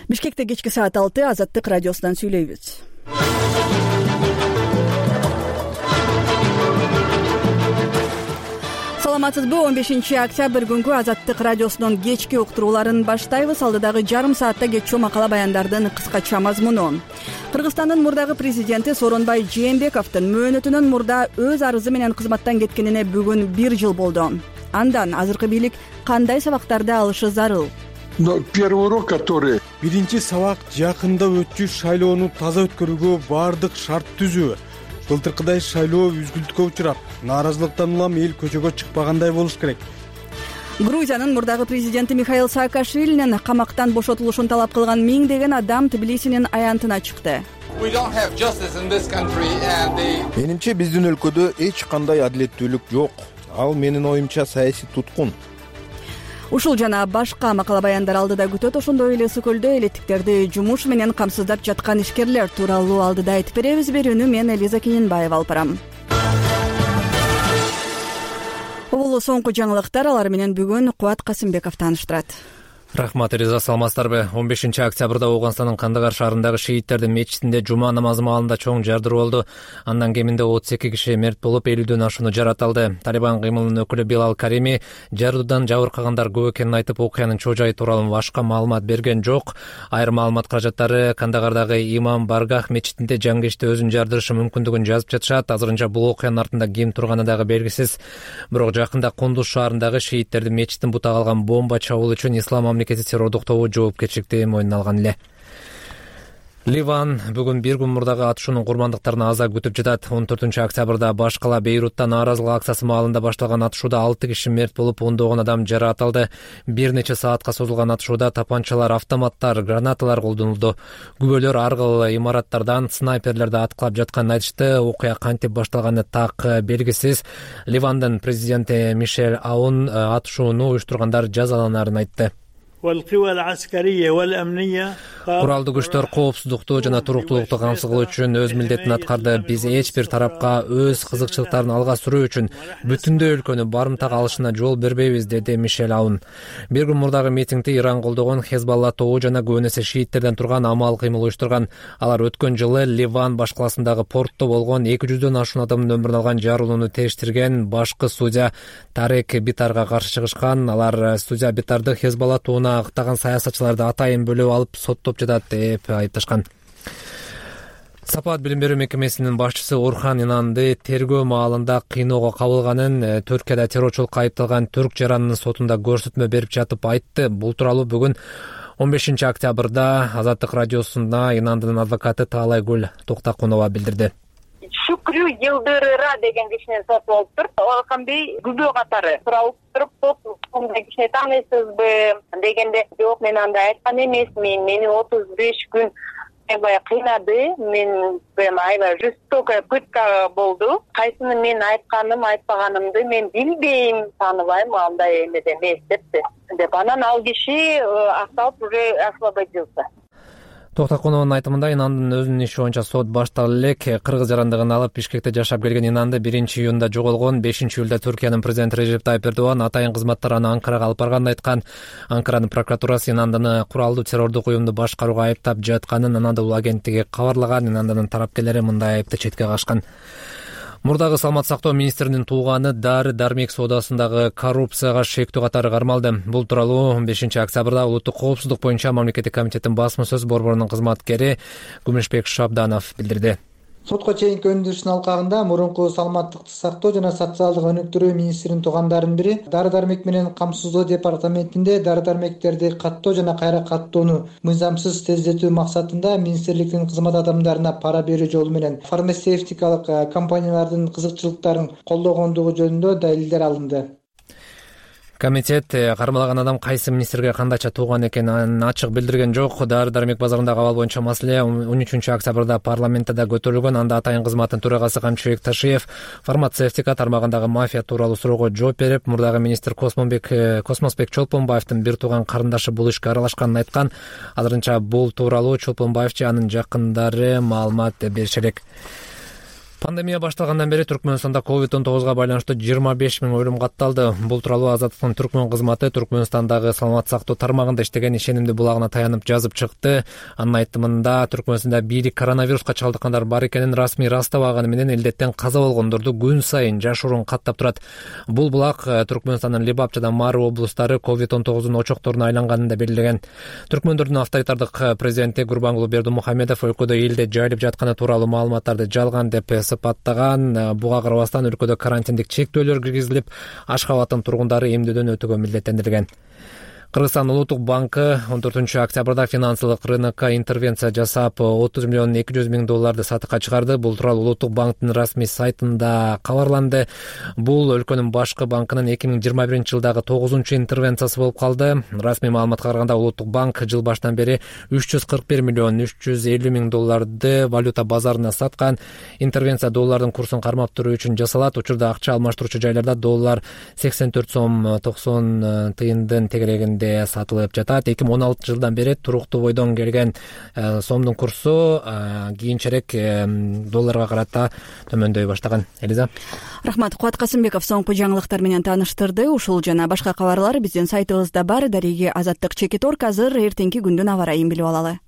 Бишкекте кечки саат 6 Азаттык радиосунан сүйлөйбүз. Саламатсызбы? 15-октябрь күнгү Азаттык радиосунун кечки уктурууларын баштайбыз. Алдыдагы жарым саатта кеччү макала баяндардын кыскача мазмуну. Кыргызстандын мурдагы президенти Сооронбай Жээнбековдун мөөнөтүнөн мурда өз арызы менен кызматтан кеткенине бүгүн 1 жыл болду. Андан азыркы бийлик кандай сабактарды алышы зарыл? Первый урок, который... Биринчи сабак жакында өтчү шайлоону таза өткөрүүгө баардык шарт түзүү. Былтыркыдай шайлоо үзгүлтүккө учурап, нааразылыктан улам эл көчөгө чыкпагандай болуш керек. Грузиянын мурдагы президенти Михаил Саакашвилинин камактан бошотулушун талап кылган миңдеген адам Тбилисинин аянтына чыкты. Менимче биздин өлкөдө эч кандай адилеттүүлүк жок. Ал менин оюмча саясий туткун. Ушул жана башка макала баяндар алдыда күтөт. Ошондой эле Сөкөлдө элеттиктерди жумуш менен камсыздап жаткан ишкерлер тууралуу алдыда айтып беребиз. Берүүнү мен Элиза Кененбаева алып барам. Бул соңку жаңылыктар, алар менен бүгүн Кубат Касымбеков тааныштырат. Рахмат, Элиза, саламатсыздарбы? 15-октябрда Ооганстандын Кандагар шаарындагы шииттердин мечитинде жума намазы маалында чоң жардыруу болду. Андан кеминде 32 киши мерт болуп, 50дөн ашууну жараталды. Талибан кыймылынын өкүлү Билал Карими жардуудан жабыркагандар көп экенин айтып, окуянын чоо жайы тууралуу башка маалымат берген жок. Айрым маалымат каражаттары Кандагардагы Имам Баргах мечитинде жангечте өзүн жардырышы мүмкүндүгүн жазып жатышат. Азырынча бул окуянын артында ким турганы дагы белгисиз. Бирок жакында Кундуз шаарындагы шииттердин мечитин бутак алган бомба чабуул үчүн ислам мамлекети террордук тобу жоопкерчиликти мойнуна алган эле. Ливан бүгүн бир күн мурдагы атышуунун курмандыктарын аза күтүп жатат. 14-октябрда баш кала Бейрутта нааразылык акциясы маалында башталган атышууда 6 киши мерт болуп, 10 адам жараталды. Бир нече саатка созулган атышууда тапанчалар, автоматтар, гранаталар колдонулду. Күбөлөр аргыл имараттардан снайперлерди аткылап жатканын айтышты. Окуя кантип башталганы так белгисиз. Ливандын президенти Мишель Аун атышууну уюштургандар жазаланарын айтты. Куралдуу күчтөр коопсуздукту жана туруктуулукту камсыз кылуу үчүн өз милдетин аткарды. Биз эч бир тарапка өз кызыкчылыктарын алга сүрүү үчүн бүтүндөй өлкөнү барымтага алышына жол бербейбиз, деди Мишель Аун. Бир күн мурдагы митингди Иран колдогон Хезбалла тобу жана көбүнесе шииттерден турган Амал кыймыл уюштурган. Алар өткөн жылы Ливан баш каласындагы портто болгон 200дөн ашуун адамдын өмүрүн алган жарылууну териштирген башкы судья Тарек Битарга каршы чыгышкан. Алар судья Битарды Хезбалла тобуна актаган саясатчыларды атайын бөлүп алып соттоп жатат деп айыпташкан. Сапат билим берүү мекемесинин башчысы Орхан Инанды тергөө маалында кыйноого кабылганын, Түркияда террорчулукка айыпталган түрк жаранынын сотунда көрсөтмө берип жатып айтты. Бул тууралуу бүгүн 15-октябрда Азаттык радиосунда Инандынын адвокаты Таалайгүл Токтакунова билдирди. Шүкрү Жылдырыра деген кишинен сот болуп туруп, Орхан Бей күбө катары суралып туруп, сот кишине таанысызбы дегенде, жок, мен андай айткан эмесмин, мени 35 күн аябай кыйнады, мен аябай жестокая пытка болду. Кайсыны мен айтканым, айтпаганымды мен билбейм, тааныбайм, андай эмес эмес депти. Деп анан ал киши акталып уже освободился. Токтакунованын айтымында Инандын өзүнүн иши боюнча сот башталып элек. Кыргыз жарандыгын алып Бишкекте жашап келген Инанды 1-июнда жоголгон. 5-июлда Түркиянын президенти Режеп Тайып Эрдоган атайын кызматтар аны Анкарага алып барганын айткан. Анкаранын прокуратурасы Инандыны куралдуу террордук уюмду башкарууга айыптап жатканын Анадолу агенттиги кабарлаган. Инандынын тараптуулары мындай айыпты четке кашкан. Мурдагы саламат сактоо министринин тууганы дары-дармек соодасындагы коррупцияга шектүү катары кармалды. Бул тууралуу 15-октябрда улуттук коопсуздук боюнча мамлекеттик комитеттин басма сөз борборунун кызматкери Күмүшбек Шабданов билдирди. Сотко чейинки өндүрүштүн алкагында мурунку саламаттыкты сактоо жана социалдык өнүктүрүү министринин туугандарынын бири дары-дармек менен камсыздоо департаментинде дары-дармектерди каттоо жана кайра каттоону мыйзамсыз тездетүү максатында министрликтин кызмат адамдарына пара берүү жолу менен фармацевтикалык компаниялардын кызыкчылыктарын колдогондугу жөнүндө далилдер алынды. Комитет кармалган адам кайсы министрге кандайча тууган экенин ачык билдирген жок. Дары-дармек базарындагы абал боюнча маселе 13-октябрда парламентте да көтөрүлгөн. Анда атайын кызматтын төрагасы Камчыбек Ташиев фармацевтика тармагындагы мафия тууралуу суроого жооп берип, мурдагы министр Космосбек Чолпонбаевдин бир тууган карындашы бул ишке аралашканын айткан. Азырынча бул тууралуу Чолпонбаев же анын жакындары маалымат беришерек. Пандемия башталгандан бери Түркмөнстанда COVID-19 байланыштуу 25 000 өлүм катталды. Бул тууралуу Азаттыктын Түркмөн кызматы Түркмөнстандагы саламат сактоо тармагында иштеген ишенимди булагына таянып жазып чыкты. Анын айтымында Түркмөнстанда бийлик коронавируска чалдыккандар бар экенин расмий ырастабаганы менен илдеттен каза болгондорду күн сайын жашыруун каттап турат. Бул булак Түркмөнстандын Лебап жана Мары облустары COVID-19 очокторуна айланганын да белгилеген. Түркмөндөрдүн авторитардык президенти Гурбангулы Бердимухамедов өлкөдө элде жайылып жатканы тууралуу маалыматтарды жалган деп сыпаттаган. Буга карабастан өлкөдө карантиндик чектөөлөр киргизилип, Ашхабадтын тургундары эмдөөдөн өтүүгө милдеттендирилген. Кыргызстан Улуттук банкы 14-октябрда финансылык рынокко интервенция жасап, 30 миллион 200 миң долларды сатыкка чыгарды. Бул тууралуу Улуттук банктын расмий сайтында кабарланды. Бул өлкөнүн башкы банкынын 2021-жылдагы 9-чу интервенциясы болуп калды. Расмий маалыматка караганда Улуттук банк жыл башынан бери 341 миллион 350 миң долларды валюта базарына саткан. Интервенция доллардын курсун кармап туруу үчүн жасалат. Учурда акча алмаштыруучу жайларда доллар 84 сом 90 тыйындын тегерегинде сатылып жатат. 2016 жылдан бери туруктуу бойдон келген сомдун курсу кийинчерээк долларга карата төмөндөй баштаган. Элиза. Рахмат. Кубат Касымбеков соңку жаңылыктар менен тааныштырды. Ушул жана башка кабарлар биздин сайтыбызда бар. Дареги Азаттык Чекиторг. Азыр эртеңки күндүн аба ырайын билип алалы.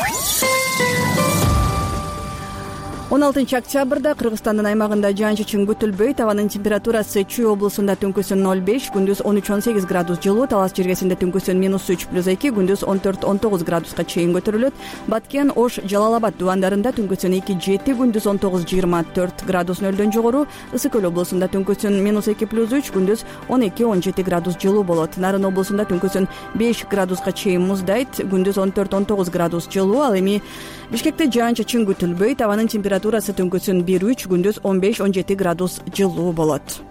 16 октябрда Кыргызстандын аймагында жаан-чачын күтүлбөйт. Абанын температурасы Чүй облусунда түнкүсүн 0,5, күндүз 13-18 градус жылуу, Талас жергесинде түнкүсүн -3+2, күндүз 14-19 градуска чейин көтөрүлөт. Баткен, Ош, Жалал-Абад дубандарында түнкүсүн 2-7, күндүз 19-24 градус нөлдөн жогору, Ысык Көл облусунда түнкүсүн -2+3, күндүз 12-17 градус жылуу болот. Нарын облусунда түнкүсүн 5 градуска чейин муздайт, күндүз 14-19 градус жылуу. Ал эми Бишкекте жаан-чачын күтүлбөйт. Абанын температурасы түнкүсүн 1-3, күндүз 15-17 градус жылуу болот.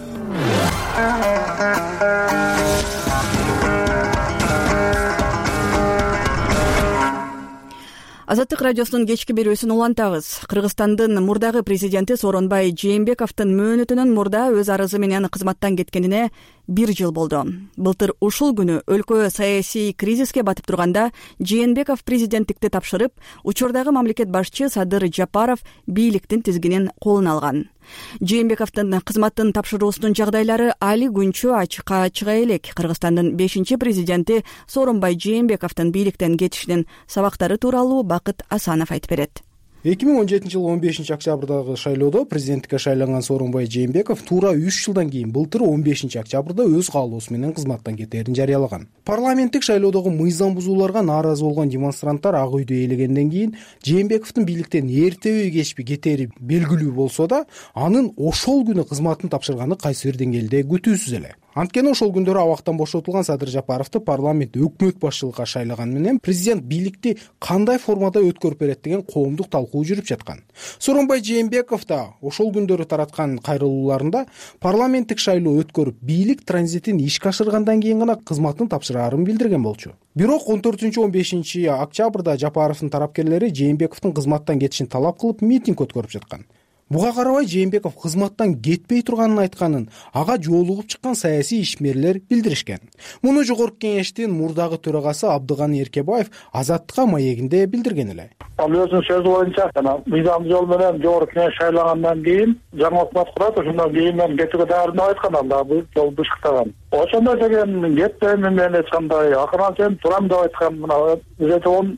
Азаттык радиосунун кечки берүүсүн улантабыз. Кыргызстандын мурдагы президенти Сооронбай Жээнбековдун мөөнөтүнөн мурда өз арызы менен кызматтан кеткенине 1 жыл болду. Былтыр ушул күнү өлкө саясий кризиске батып турганда Жээнбеков президенттикти тапшырып, учурдагы мамлекет башчы Садыр Жапаров бийликтин тизгинин колуна алган. Жээнбековдун кызматтын тапшыруусунун жагдайлары али күнчө ачыкка чыга элек. Кыргызстандын 5-президенти Сооронбай Жээнбековдун бийликтен кетишинин сабактары тууралуу Бакыт Асанов айтып берет. 2017-жылы 15 октябрдагы шайлоодо президенттикке шайланган Сооронбай Жээнбеков туура 3 жылдан кийин былтыр 15 октябрда өз каалоосу менен кызматтан кетээрин жарыялаган. Парламенттик шайлоодогу мыйзам бузууларга нааразы болгон демонстранттар ак үйдө ээлегенден кийин Жээнбековдун бийликтен эртеби кечпи кетери белгилүү болсо да, анын ошол күнү кызматын тапшырганы кайсы бир деңгээлде күтүүсүз эле. Анткени ошол күндөрү абактан бошотулган Садыр Жапаровду парламент өкмөт башчылыкка шайлаган менен президент бийликти кандай формада өткөрүп берет деген коомдук талкуу жүрүп жаткан. Сооронбай Жээнбеков да ошол күндөрү тараткан кайрылууларында парламенттик шайлоо өткөрүп, бийлик транзитин ишке ашыргандан кийин гана кызматын тапшырарын билдирген болчу. Бирок 14-15 октябрда Жапаровдун тарапкерлери Жээнбековдун кызматтан кетишин талап кылып митинг өткөрүп жаткан. Буга карабай Жээнбеков кызматтан кетпей турганын айтканын ага жоолугуп чыккан саясий ишмерлер билдиришкен. Муну Жогорку Кеңештин мурдагы төрагасы Абдыганы Эркебаев Азаттыкка маегинде билдирген эле. Ал өзүнүн сөзү боюнча мыйзам жол менен Жогорку Кеңеш шайлагандан кийин жаңы өкмөт курат, ошондон кийин мен кетүүгө даярдым деп айткан, анда бул жол бышыктаган. Ошондой деген кетпеймин мен эч кандай, акырын сен турам деп айткан. Мына өзү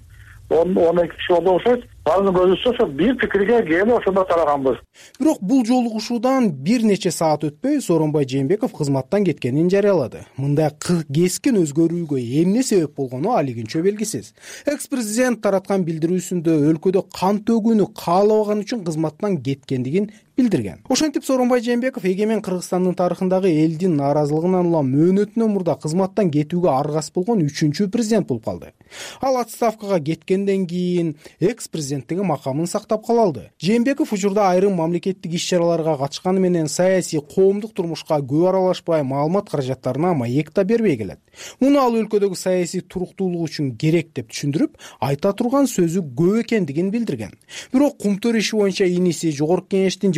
12 киши болду окшойт. Баардыгы көзүсү ошо бир пикирге келип ошондо тараганбыз. Бирок бул жолугушуудан бир нече саат өтпөй Сооронбай Жээнбеков кызматтан кеткенин жарыялады. Мындай кескин өзгөрүүгө эмне себеп болгону али күнчө белгисиз. Экс-президент тараткан билдирүүсүндө өлкөдө кан төгүүнү каалабаган үчүн кызматтан кеткендигин билдирген. Ошентип Сооронбай Жээнбеков эгемен Кыргызстандын тарыхындагы элдин нааразылыгынан улам мөөнөтүнөн мурда кызматтан кетүүгө аргас болгон 3-президент болуп калды. Ал отставкага кеткенден кийин экс-президенттиги макамын сактап кала алды. Жээнбеков учурда айрым мамлекеттик иш-чараларга катышканы менен саясий коомдук турмушка көп аралашпай маалымат каражаттарына маек да бербей келет. Муну ал өлкөдөгү саясий туруктуулук үчүн керек деп түшүндүрүп, айта турган сөзү көп экендигин билдирген. Бирок Кумтөр иши боюнча иниси Жогорку Кеңештин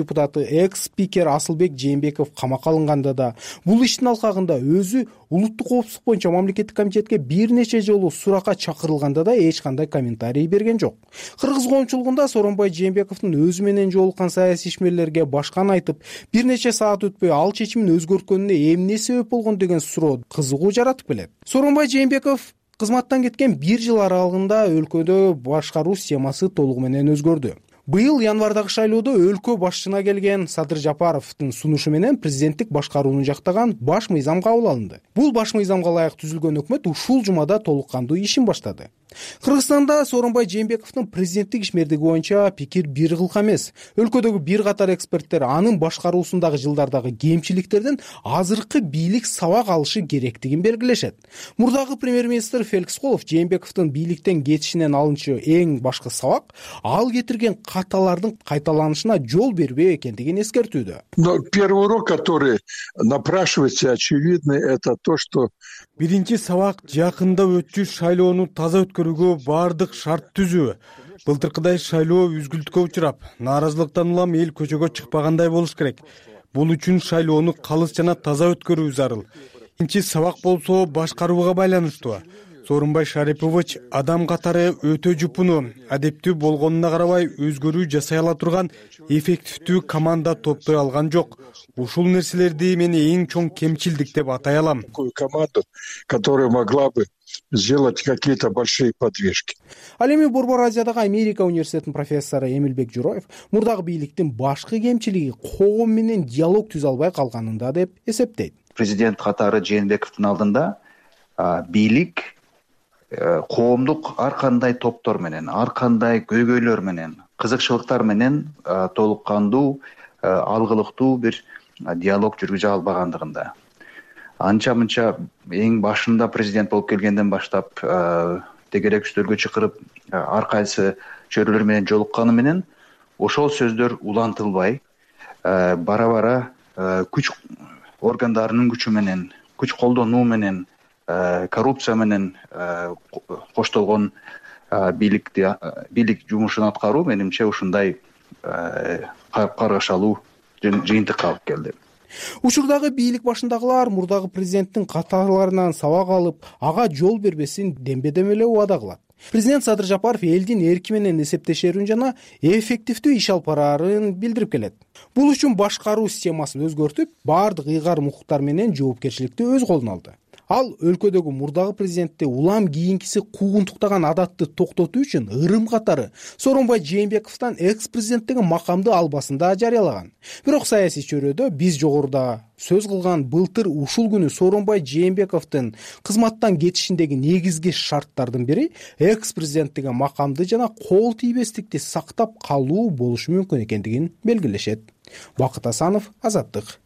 депутаты экс спикер Асылбек Жээнбеков камакка алынганда да бул иштин алкагында өзү улуттук коопсуздук боюнча мамлекеттик комитетке бир нече жолу суракка чакырылганда да эч кандай комментарий берген жок. Кыргыз коомчулугунда Сооронбай Жээнбековдун өзү менен жолуккан саясий ишмерлерге башканы айтып, бир нече саат өтпөй ал чечимин өзгөрткөнүнө эмне себеп болгон деген суроо кызыгуу жаратып келет. Сооронбай Жээнбеков кызматтан кеткен 1 жыл аралыгында өлкөдө башкаруу схемасы толугу менен өзгөрдү. Быйыл январдагы шайлоодо өлкө башчысына келген Садыр Жапаровдун сунушу менен президенттик башкарууну жактаган баш мыйзам кабыл алынды. Бул баш мыйзамга ылайык түзүлгөн өкмөт ушул жумада толук кандуу ишин баштады. Кыргызстанда Сооронбай Жээнбековдун президенттик ишмердиги боюнча пикир бир кылка эмес. Өлкөдөгү бир катар эксперттер анын башкаруусундагы жылдардагы кемчиликтерден азыркы бийлик сабак алышы керектигин белгилешет. Мурдагы премьер-министр Феликс Колов Жээнбековдун бийликтен кетишинен алынчу эң башкы сабак ал кетирген каталардын кайталанышына жол бербөө экендигин эскертүүдө. Но первый урок, который напрашивается, очевидно, это то, что биринчи сабак жакында өтчү шайлоону таза өткөрүүгө баардык шарт түзүү. Былтыркыдай шайлоо үзгүлтүккө учурап, нааразылыктан улам эл көчөгө чыкпагандай болуш керек. Бул үчүн шайлоону калыс жана таза өткөрүү зарыл. Экинчи сабак болсо башкарууга байланыштуу. Сооронбай Шарипович адам катары өтө жупуну, адептүү болгонуна карабай өзгөрүү жасай ала турган эффективдүү команда топтой алган жок. Ушул нерселерди мен эң чоң кемчилдик деп атай алам. Такую команду, которая могла бы сделать какие-то большие подвижки. Ал эми Борбор Азиядагы Америка университетинин профессору Эмилбек Журоев мурдагы бийликтин башкы кемчилиги коом менен диалог түзө албай калганында деп эсептейт. Президент катары Жээнбековдун алдында бийлик коомдук ар кандай топтор менен, ар кандай көйгөйлөр менен, кызыкчылыктар менен толук кандуу, алгылыктуу бир диалог жүргүзө албагандыгында. Анча-мынча эң башында президент болуп келгенден баштап тегерек үстөлгө чакырып ар кайсы чөйрөлөр менен жолукканы менен ошол сөздөр улантылбай, бара-бара күч органдарынын күчү менен, күч колдонуу менен, коррупция менен коштолгон бийлик жумушун аткаруу менимче ушундай каргашалуу жыйынтыкка алып келди. Учурдагы бийлик башындагылар мурдагы президенттин катарларынан сабак алып, ага жол бербесин дембедем эле убада кылат. Президент Садыр Жапаров элдин эрки менен эсептешерин жана эффективдүү иш алып бараарын билдирип келет. Бул үчүн башкаруу системасын өзгөртүп, баардык ыйгар мукуктар менен жоопкерчиликти өз колуна алды. Ал өлкөдөгү мурдагы президентти улам кийинкиси куугунтуктаган адатты токтотуу үчүн ырым катары Сооронбай Жээнбековдон экс-президенттиги макамды албасында жарыялаган. Бирок саясий чөйрөдө биз жогоруда сөз кылган былтыр ушул күнү Сооронбай Жээнбековдун кызматтан кетишиндеги негизги шарттардын бири экс-президенттиги макамды жана кол тийбестикти сактап калуу болушу мүмкүн экендигин белгилешет. Бакыт Асанов, Азаттык.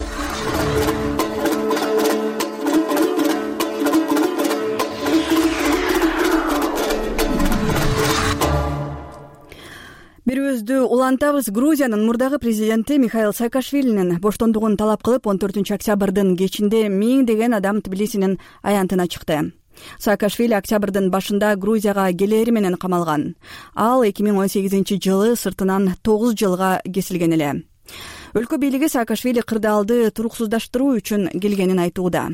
Бирөөздү улантабыз. Грузиянын мурдагы президенти Михаил Саакашвилинин боштондугун талап кылып 14 октябрдын кечинде миңдеген адам Тбилисинин аянтына чыкты. Саакашвили октябрдын башында Грузияга келери менен камалган. Ал 2018-жылы сыртынан 9 жылга кесилген эле. Өлкө бийлиги Саакашвили кырдаалды туруксуздаштыруу үчүн келгенин айтууда.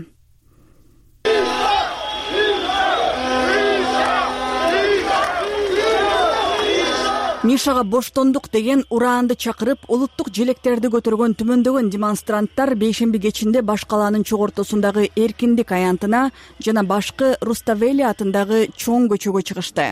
Мишага боштондук деген ураанды чакырып, улуттук желектерди көтөргөн түмөндөгөн демонстранттар бейшемби кечинде баш калаанын чогортосундагы Эркиндик аянтына жана башкы Руставели атындагы чоң көчөгө чыгышты.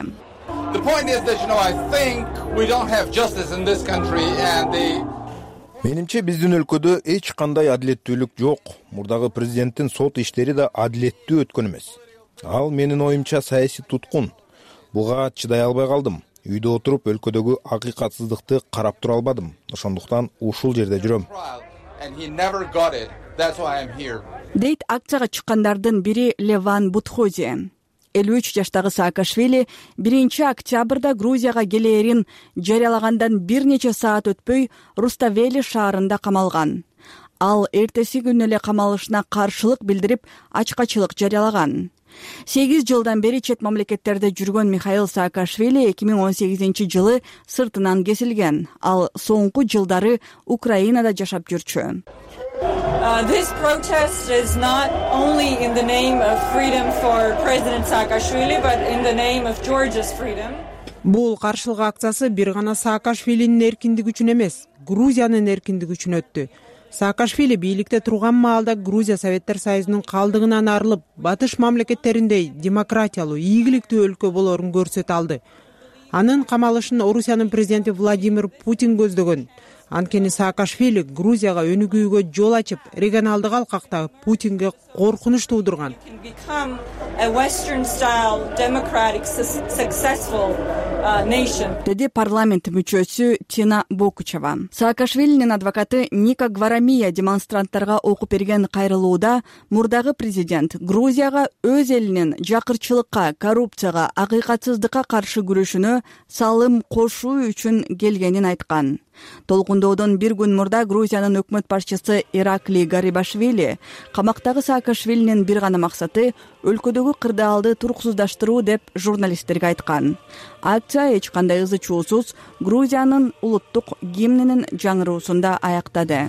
Менимче биздин өлкөдө эч кандай адилеттүүлүк жок. Мурдагы президенттин сот иштери да адилеттүү өткөн эмес. Ал менин оюмча саясий туткун. Буга чыдай албай калдым. Үйдө отуруп өлкөдөгү акыйкатсыздыкты карап тура албадым. Ошондуктан ушул жерде жүрөм. Дейт акцияга чыккандардын бири Леван Бутхози. 53 жаштагы Саакашвили 1 октябрда Грузияга келээрин жарыялагандан бир нече саат өтпөй Руставели шаарында камалган. Ал эртеси күнү эле камалышына каршылык билдирип, ачкачылык жарыялаган. 8 жылдан бери чет мамлекеттерде жүргөн Михаил Саакашвили 2018-жылы сыртынан кесилген. Ал соңку жылдары Украинада жашап жүрчү. This protest is not only in the name of freedom for President Saakashvili, but in the name of Georgia's freedom. Бул каршылык акциясы бир гана Саакашвилинин эркиндиги үчүн эмес, Грузиянын эркиндиги үчүн өттү. Саакашвили бийликте турган маалда Грузия Советтер Союзунун калдыгынан арылып, батыш мамлекеттериндей демократиялуу, ийгиликтүү өлкө болорун көрсөтө алды. Анын камалышын Орусиянын президенти Владимир Путин көздөгөн. Анткени Саакашвили Грузияга өнүгүүгө жол ачып, регионалдык алкакта Путинге коркунуч туудурган. Деди парламент мүчөсү Тина Бокучева. Саакашвилинин адвокаты Ника Гварамия демонстранттарга окуп берген кайрылууда мурдагы президент Грузияга өз элинин жакырчылыкка, коррупцияга, акыйкатсыздыкка каршы күрөшүнө салым кошуу үчүн келгенин айткан. Толкундоодон бир күн мурда Грузиянын өкмөт башчысы Иракли Гарибашвили камактагы Саакашвилинин бир гана максаты өлкөдөгү кырдаалды туруксуздаштыруу деп журналисттерге айткан. Акция эч кандай ызы чуусуз Грузиянын улуттук гимнинин жаңыруусунда аяктады.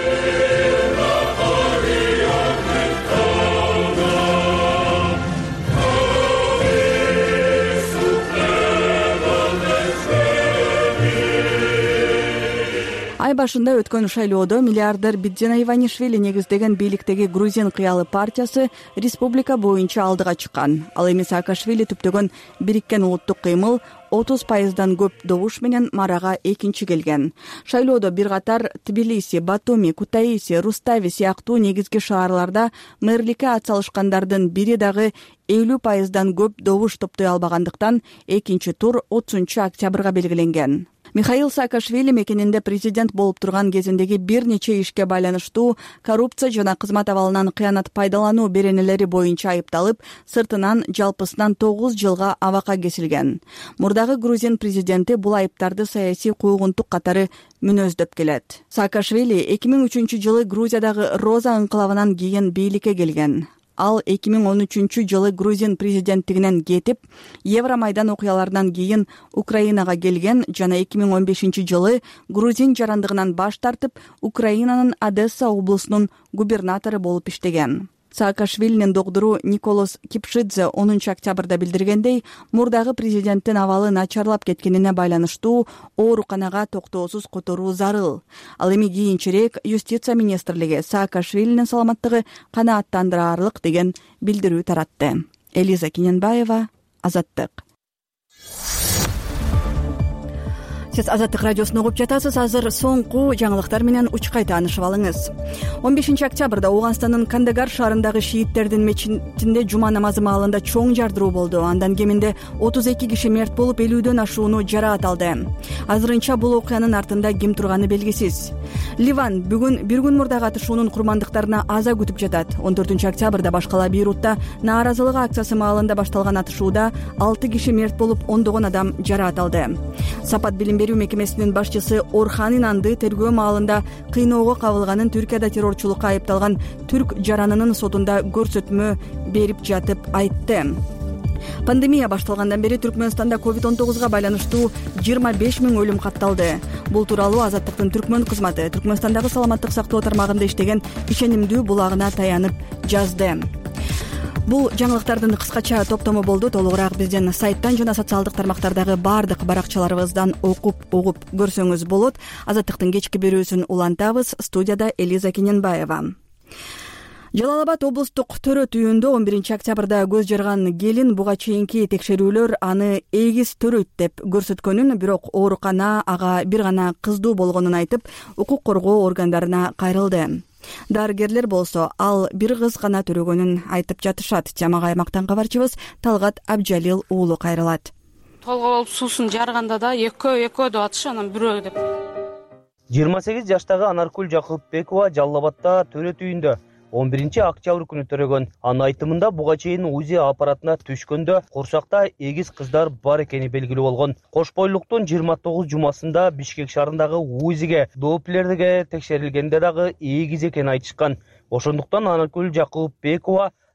Ай башында өткөн шайлоодо миллиардер Бидзена Иванишвили негиздеген бийликтеги Грузин кыялы партиясы республика боюнча алдыга чыккан. Ал эми Саакашвили түптөгөн бириккен улуттук кыймыл 30% көп добуш менен марага экинчи келген. Шайлоодо бир катар Тбилиси, Батуми, Кутаиси, Рустави сыяктуу негизги шаарларда мэрликке атсалышкандардын бири дагы 50% көп добуш топтой албагандыктан экинчи тур 30-октябрга белгиленген. Михаил Саакашвили мекенинде президент болуп турган кезиндеги бир нече ишке байланыштуу коррупция жана кызмат абалынан кыянат пайдалануу беренелери боюнча айыпталып, сыртынан жалпысынан 9 жылга абакка кесилген. Мурдагы Грузин президенти бул айыптарды саясий куугунтук катары мүнөздөп келет. Саакашвили 2003-жылы Грузиядагы Роза ыңкылабынан кийин бийликке келген. Ал 2013-жылы Грузин президенттигинен кетип, Евромайдан окуяларынан кийин Украинага келген жана 2015-жылы Грузин жарандыгынан баш тартып, Украинанын Одесса облусунун губернатору болуп иштеген. Саакашвилинин доктору Николос Кипшидзе 10-октябрда билдиргендей, мурдагы президенттин абалы начарлап кеткенине байланыштуу ооруканага токтоосуз которуу зарыл. Ал эми кийинчерээк юстиция министрлиги Саакашвилинин саламаттыгы канааттандырарлык деген билдирүү таратты. Элиза Киненбаева, Азаттык. Сиз Азаттык радиосун угуп жатасыз. Азыр соңку жаңылыктар менен учкай таанышып алыңыз. 15-октябрда Ооганстандын Кандагар шаарындагы шииттердин мечитинде жума намазы маалында чоң жардыруу болду. Андан кеминде 32 киши мерт болуп, 50дөн ашууну жараат алды. Азырынча бул окуянын артында ким турганы белгисиз. Ливан бүгүн бир күн мурдагы атышуунун курмандыктарына аза күтүп жатат. 14-октябрда башкала Бейрутта нааразылык акциясы маалында башталган атышууда 6 киши мерт болуп, ондогон адам жараат алды. Сапат билим берүү мекемесинин башчысы Орхан Инанды тергөө маалында кыйноого кабылганын, Түркияда террорчулукка айыпталган түрк жаранынын сотунда көрсөтмө берип жатып айтты. Пандемия башталгандан бери Түркмөнстанда COVID-19 байланыштуу 25 000 өлүм катталды. Бул тууралуу Азаттыктын Түркмөн кызматы Түркмөнстандагы саламаттык сактоо тармагында иштеген ишенимдүү булагына таянып жазды. Бул жаңылыктардын кыскача топтому болду. Толугураак биздин сайттан жана социалдык тармактардагы баардык баракчаларыбыздан угуп көрсөңүз болот. Азаттыктын кечки берүүсүн улантабыз. Студияда Элиза Киненбаева. Жалал Абад облустук төрөт үйүндө 11-октябрда көз жарган келин буга чейинки текшерүүлөр аны эгиз төрөйт деп көрсөткөнүн, бирок оорукана ага бир гана кыздуу болгонун айтып, укук коргоо органдарына кайрылды. Дарыгерлер болсо ал бир кыз гана төрөгөнүн айтып жатышат. Жамак аймактан кабарчыбыз Талгат Абжалил уулу кайрылат. Толго болуп суусун жарганда да экөө деп атышы, анан бирөө деп. 28 жаштагы Анаркүл Жакыпбекова Жалал Абадта төрөт үйүндө 11-октябрь күнү төрөгөн. Анын айтымында буга чейин УЗИ аппаратына түшкөндө курсакта эгиз кыздар бар экени белгилүү болгон. Кош бойлуктун 29 жумасында Бишкек шаарындагы УЗИге Доплерге текшерилгенде дагы эгиз экени айтышкан. Ошондуктан Анаркүл Жакыпбекова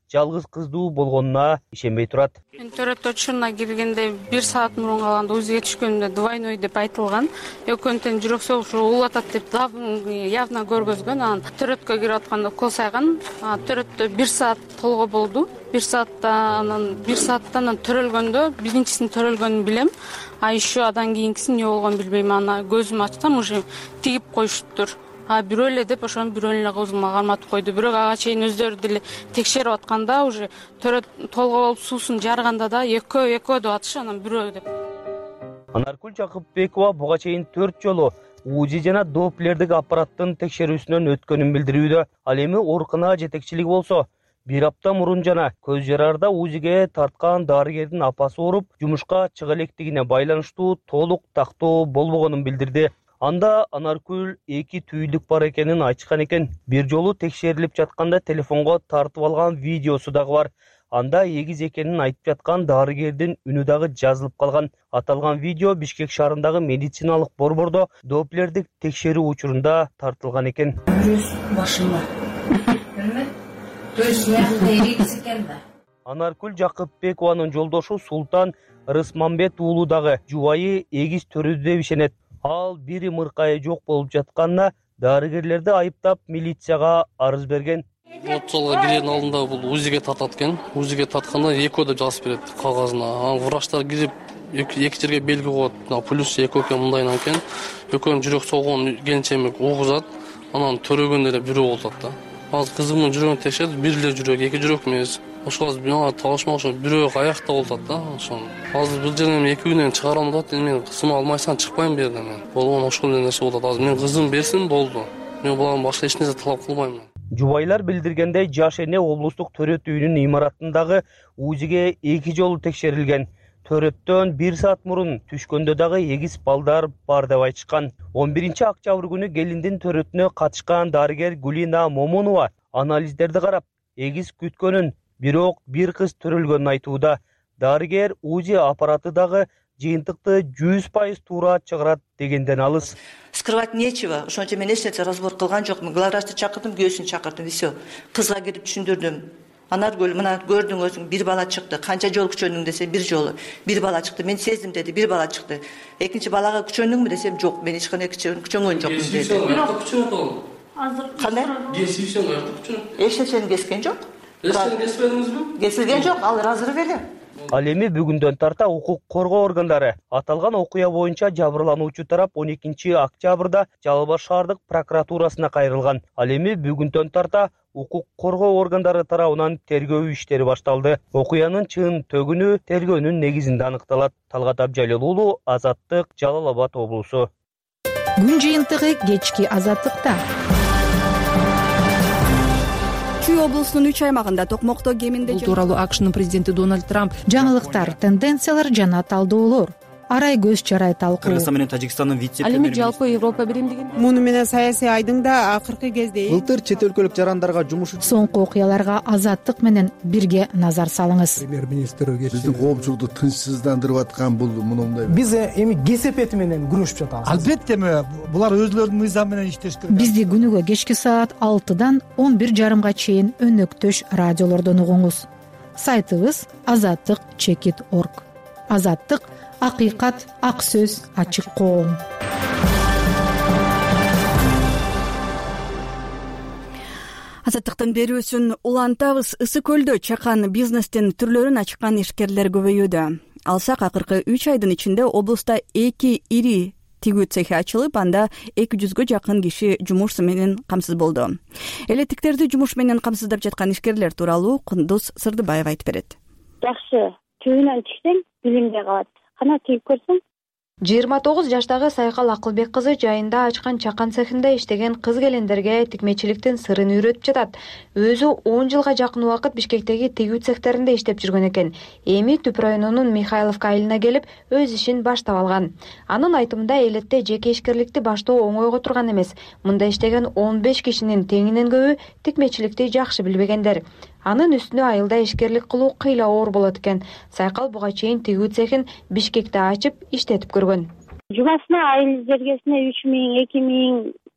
жалгыз кыздуу болгонуна ишенбей турат. Мен төрөттө учуруна киргенде 1 саат мурун калганда УЗИге түшкөндө двойной деп айтылган. Экөөнтен жүрөк согушу улатат деп явно көргөзгөн. Анан төрөткө кирип атканда укол сайган. Төрөттө 1 саат толго болду. 1 сааттан төрөлгөндө биринчисинин төрөлгөнүн билем. Еще адан кийинкиси эмне болгонун билбейм. Ана көзүмү ачсам уже тигип коюшуптур. Бирөө эле деп ошону бирөө эле көзүмө карматып койду. Бирок ага чейин өздөрү деле текшерип атканда уже төрөт толго болуп суусун жарганда да экөө деп атышы, анан бирөө деп. Анаркүл Жакыпбекова буга чейин 4 жолу УЗИ жана Доплердик аппараттын текшерүүсүнөн өткөнүн билдирүүдө. Ал эми оорукана жетекчилиги болсо 1 апта мурун жана көз жарарда УЗИге тарткан дарыгердин апасы ооруп, жумушка чыга электигине байланыштуу толук тактоо болбогонун билдирди. Анда Анаркүл 2 түйүлдүк бар экенин айтышкан экен. Бир жолу текшерилип жатканда телефонго тартып алган видеосу дагы бар. Анда эгиз экенин айтып жаткан дарыгердин үнү дагы жазылып калган. Аталган видео Бишкек шаарындагы медициналык борбордо Доплердик текшерүү учурунда тартылган экен. Башымда. Көз эгиз экен да. Анаркүл Жакыпбекованын жолдошу Султан Рысмамбет уулу дагы жубайы эгиз төрөдү деп ишенет. Ал бири мыркайы жок болуп жатканына дарыгерлерди айыптап милицияга арыз берген. Отолго кирердин алдында бул УЗИге тартат экен. УЗИге тартканда экөө деп жазып берет кагазына. Врачтар кирип эки жерге белги коет. Плюс экөө экен мындайынан экен. Экөөнүн жүрөк согугун келинчемик угузат. Анан төрөгөндө эле бирөө болот да. Азыр кызымдын жүрөгүн текшерди, бир эле жүрөк, эки жүрөк эмес. Ошол азыр талашмак ошо бирөө аякта болот да. Ошон азыр бир жерден эки күнөн чыгарам деп атат. Мен кызымды алмайсаң чыкпайм бу жерден мен. Болгон ошол нерсе болот. Азыр мен кызым берсин болду. Мен булардан башка эч нерсе талап кылбайм. Жубайлар билдиргендей, жаш эне облустук төрөт үйүнүн имаратындагы УЗИге 2 жолу текшерилген. Төрөттөн 1 саат мурун түшкөндө дагы эгиз балдар бар деп айтышкан. 11-октябрь күнү келиндин төрөтүнө катышкан дарыгер Гулина Момунова анализдерди карап, эгиз күткөнүн, бирок бир кыз төрөлгөнүн айтууда. Дарыгер УЗИ аппараты дагы жыйынтыкты 100% туура чыгарат дегенден алыс. Скрывать нечего. Ошончо мен эч нерсе разбор кылган жокмун. Главврачты чакырдым, күйөөсүн чакырдым, всё. Кызга кирип түшүндүрдүм. Анаркүл, мына көрдүң өзүң, бир бала чыкты. Канча жолу күчөнүң десе, бир жолу. Бир бала чыкты. Мен сездим деди, бир бала чыкты. Экинчи балага күчөнүңбү десем, жок, мен эч кандай күчөнгөн жокмун деди. Азыр кандай? Кесилсең аякта күчөнөт. Эч нерсени кескен жок. Эч нерсени кеспедиңизби? Кесилген жок, ал азыр беле. Ал эми бүгүндөн тарта укук коргоо органдары аталган окуя боюнча жабырлануучу тарап 12 октябрда Жалал Абад шаардык прокуратурасына кайрылган. Ал эми бүгүндөн тарта укук коргоо органдары тарабынан тергөө иштери башталды. Окуянын чын төгүнү тергөөнүн негизинде аныкталат. Талгат Абжалил уулу, Азаттык, Жалал Абад облусу. Күн жыйынтыгы кечки Азаттыкта. Чүй облусунун 3 аймагында токмокто кеминде бул тууралуу АКШнын президенти Дональд Трамп жаңылыктар, тенденциялар жана талдоолор арай көз чарай талкуу. Кыргызстан менен Тажикстандын вице-премьери. Ал эми жалпы Европа биримдигинде муну менен саясий айдыңда акыркы кезде Былтыр чет өлкөлүк жарандарга жумуш соңку окуяларга Азаттык менен бирге назар салыңыз. Премьер-министр биздин коомчулукту тынчсыздандырып аткан бул мындай. Биз эми кесепети менен күрөшүп жатабыз. Албетте булар өзлөрүнүн мыйзамы менен иштеш керек. Бизди күнүгө кечки саат 6-дан 11:30 чейин өнөктөш радиолордон угуңуз. Сайтыбыз azattik.org. Азаттык — акыйкат, ак сөз, ачык коом. Азаттыктын берүүсүн улантабыз. Ысык көлдө чакан бизнестин түрлөрүн ачкан ишкерлер көбөйүүдө. Алсак акыркы 3 айдын ичинде облуста 2 ири тигүү цехи ачылып, анда 200-гө жакын киши жумуш менен камсыз болду. Электиктерди жумуш менен камсыздап жаткан ишкерлер тууралуу Кундуз Сырдыбаева айтып берет. Жакшы, түбүнөн чыксаң, билимге калат. Кана тийип көрсөң. 29 жаштагы Сайкал Акылбек кызы жайында ачкан чакан цехинде иштеген кыз келендерге тикмечиликтин сырын үйрөтүп жатат. Өзү 10 жылга жакын убакыт Бишкектеги тигүү цехтеринде иштеп жүргөн экен. Эми Түп районунун Михайловка айылына келип, өз ишин баштап алган. Анын айтымында элетте жеке ишкерликти баштоо оңойго турган эмес. Мында иштеген 15 кишинин теңинен көбү тикмечиликти жакшы билбегендер. Анын үстүнө айылда ишкерлик кылуу кыйла оор болот экен. Сайкал буга чейин тигүү цехин Бишкекте ачып иштетип көргөн. Жумасына айыл жергесине 3000, 2000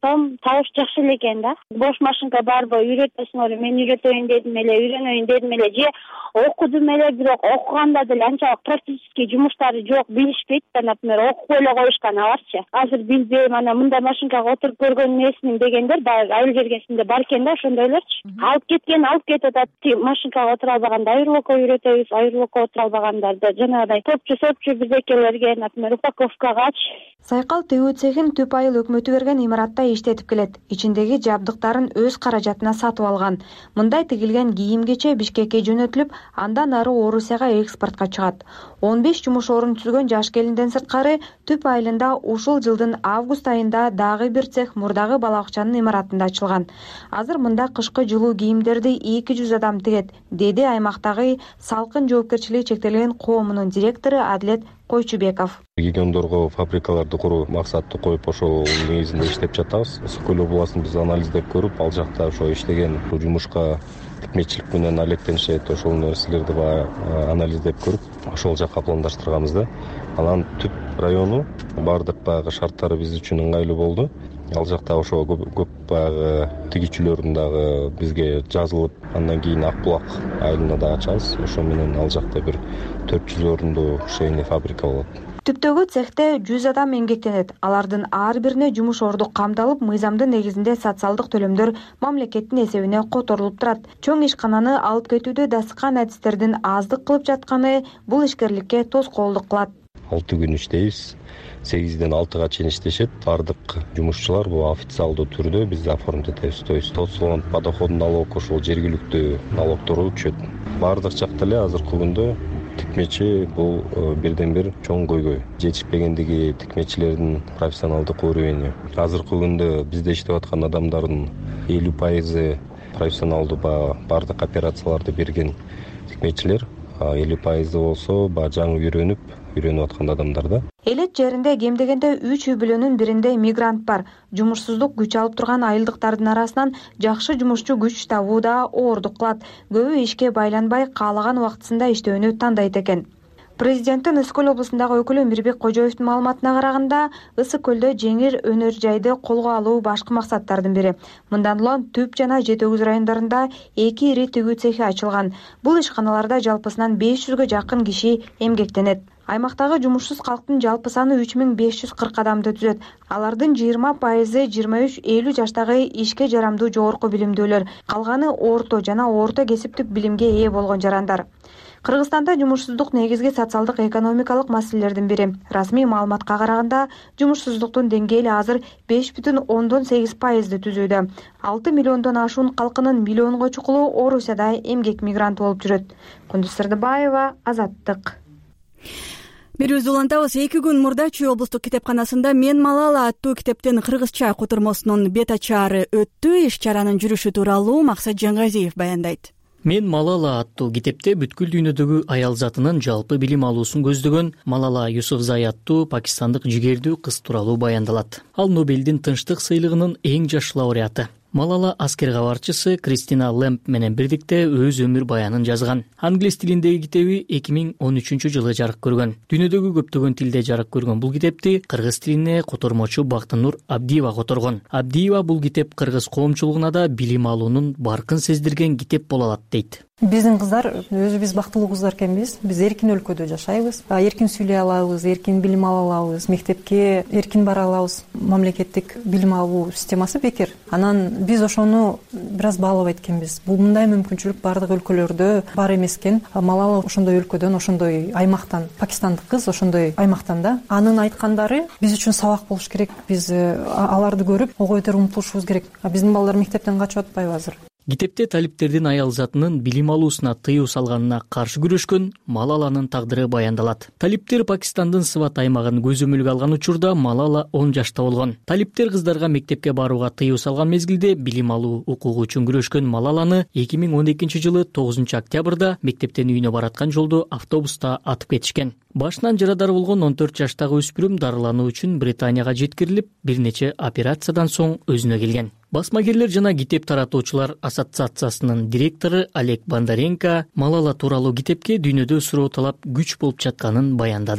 Том табыш жакшы эле экен да. Бош машинка барбы, үйрөтөсүңөр, мен үйрөтөйүн дедим эле, үйрөнөйүн дедим эле, же окудум эле, бирок окуганда деле анчалык практический жумуштары жок, билишпейт да, например, окуп эле коюшкан аларчы. Азыр билбейм, анан мындай машинкага отуруп көргөн эмесмин дегендер баягы айыл жергесинде бар экен да, ошондойлорчу. Алып кетип атат, машинкага отура албаганда айырлоко үйрөтөбүз, айырлоко отура албагандарды жанагыдай топчу бирдекелерге, например, упаковкагачы. Сайкал тыгуу цехин Түп айыл өкмөтү берген имаратта иштетип келет. Ичиндеги жабдыктарын өз каражатына сатып алган. Мындай тигилген кийим-кече Бишкекке жөнөтүлүп, андан ары Орусияга экспортко чыгат. 15 жумуш орун түзгөн жаш келинден сырткары Түп айылында ушул жылдын август айында дагы бир цех мурдагы балабакчанын имаратында ачылган. Азыр мында кышкы жылуу кийимдерди 200 адам тигет, деди аймактагы салкын жоопкерчилиги чектелген коомунун директору Адлет Койчубеков. Региондорго фабрикаларды куруу максатты коюп, ошол негизинде иштеп жатабыз. Сокөл областын биз анализдеп көрүп, ал жакта ошо иштеген жумушка тикмечилик менен алектенишет, ошол нерселерди анализдеп көрүп, ошол жакка пландаштырганбыз да. Анан Түп району бардык баягы шарттары биз үчүн ыңгайлуу болду. Ал жакта ошо көп баягы тигичилөрүн дагы бизге жазылып, андан кийин Ак булак айылына да ачабыз. Ошо менен ал жакта бир 400 орундуу шейный фабрика болот. Түптөгү цехте 100 адам эмгектенет. Алардын ар бирине жумуш орду камдалып, мыйзамдын негизинде социалдык төлөмдөр мамлекеттин эсебине которулуп турат. Чоң ишкананы алып кетүүдө дасыккан адистердин аздык кылып жатканы бул ишкерликке тоскоолдук кылат. 6 күн иштейбиз. 8-ден 6-га чейин иштешет. Бардык жумушчулар бул официалдуу түрдө биз оформить этебиз. То есть социалдык подоходный налог, ошол жергиликтүү налогтору түшөт. Бардык жакта эле азыркы күндө тикмечи бул бирден бир чоң көйгөй. Жетишпегендиги тикмечилердин профессионалдык уровени. Азыркы күндө бизде иштеп аткан адамдардын 50% профессионалдуу бардык операцияларды берген тикмечилер, 50% болсо жаңы үйрөнүп аткан адамдар да. Элет жеринде кем дегенде 3 үй бүлөнүн биринде мигрант бар. Жумушсуздук күч алып турган айылдыктардын арасынан жакшы жумушчу күч табуу да оордук кылат. Көбү ишке байланбай каалаган убактысында иштөөнү тандайт экен. Президенттин Ысык-Көл облусундагы өкүлү Мирбек Кожоевдун маалыматына караганда, Ысык-Көлдө жеңил өнөр жайды колго алуу башкы максаттардын бири. Мындан улам Түп жана Жетөгүз райондарында 2 ири тигүү цехи ачылган. Бул ишканаларда жалпысынан 500гө жакын киши эмгектенет. Аймактагы жумушсуз калктын жалпы саны 3540 адамды түзөт. Алардын 20% 23-50 жаштагы ишке жарамдуу жогорку билимдүүлөр, калганы орто жана орто кесиптик билимге ээ болгон жарандар. Кыргызстанда жумушсуздук негизги социалдык экономикалык маселелердин бири. Расмий маалыматка караганда, жумушсуздуктун деңгээли азыр 5,8%ды түзүүдө. 6 миллиондон ашуун калкынын миллионго чукулу Орусияда эмгек мигранты болуп жүрөт. Кундуз Сырдыбаева, Азаттык. Бир улантабыз. 2 күн мурда Чүй облустук китепканасында «Мен Малала» аттуу китептин кыргызча котормосунун бет ачаары өттү. Иш чаранын жүрүшү тууралуу Максат Жаңгазиев баяндайт. «Мен Малала» аттуу китепте бүткүл дүйнөдөгү аял затынын жалпы билим алуусун көздөгөн Малала Юсуфзай аттуу пакистандык жигердүү кыз тууралуу баяндалат. Ал Нобелдин тынчтык сыйлыгынын эң жаш лауреаты. Малала аскер кабарчысы Кристина Лэмп менен бирдикте өз өмүр баянын жазган. Англис тилиндеги китеби 2013-жылы жарык көргөн. Дүйнөдөгү көптөгөн тилде жарык көргөн бул китепти кыргыз тилине котормочу Бактынур Абдиева которгон. Абдиева бул китеп кыргыз коомчулугуна да билим алуунун баркын сездирген китеп боло алат дейт. Биздин кыздар өзүбүз бактылуу кыздар экенбиз. Биз эркин өлкөдө жашайбыз. Эркин сүйлөй алабыз, эркин билим ала алабыз, мектепке эркин бара алабыз. Мамлекеттик билим алуу системасы бекер. Анан биз ошону бир аз баалабайт экенбиз. Бул мындай мүмкүнчүлүк бардык өлкөлөрдө бар эмес экен. Малала ошондой өлкөдөн, ошондой аймактан, пакистандык кыз ошондой аймактан да. Анын айткандары биз үчүн сабак болуш керек. Биз аларды көрүп, ого бетер умтулушубуз керек. Биздин балдар мектептен качып атпайбы азыр? Китепте талиптердин аял затынын билим алуусуна тыюу салганына каршы күрөшкөн Малаланын тагдыры баяндалат. Талиптер Пакистандын Сват аймагын көзөмөлгө алган учурда Малала 10 жашта болгон. Талиптер кыздарга мектепке барууга тыюу салган мезгилде билим алуу укугу үчүн күрөшкөн Малаланы 2012-жылы 9 октябрда мектептен үйүнө бараткан жолдо автобуста атып кетишкен. Башынан жарадар болгон 14 жаштагы өспүрүм дарылануу үчүн Британияга жеткирилип, бир нече операциядан соң өзүнө келген. Басмагерлер жана китеп таратуучулар ассоциациясынын директору Олег Бондаренко Малала тууралуу китепке дүйнөдө суроо талап күч болуп жатканын баяндады.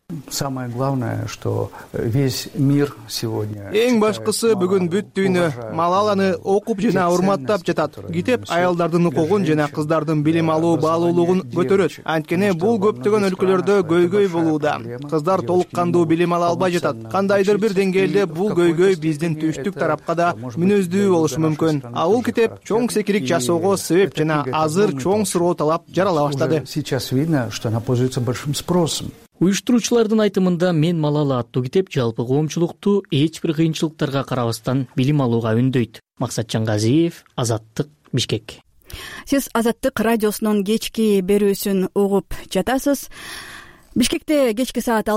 Самое главное, что весь мир сегодня... Эң башкысы бүгүн бүт дүйнө Малаланы окуп жана урматтап жатат. Китеп аялдардын укугун жана кыздардын билим алуу баалуулугун көтөрөт. Анткени бул көптөгөн өлкөлөрдө көйгөй болууда. Кыздар толук кандуу билим ала албай жатат. Кандайдыр бир деңгээлде бул көйгөй биздин түштүк тарапка да мүнөздүү болушу мүмкүн. А бул китеп чоң секирик жасоого себеп жана азыр чоң суроо талап жарала баштады. Сейчас видно, что она пользуется большим спросом. Уюштуруучулардын айтымында «Мен Малала» аттуу китеп жалпы коомчулукту эч бир кыйынчылыктарга карабастан билим алууга үндөйт. Максат Жангазиев, Азаттык, Бишкек. Сиз Азаттык радиосунун кечки берүүсүн угуп жатасыз. Бишкекте кечки саат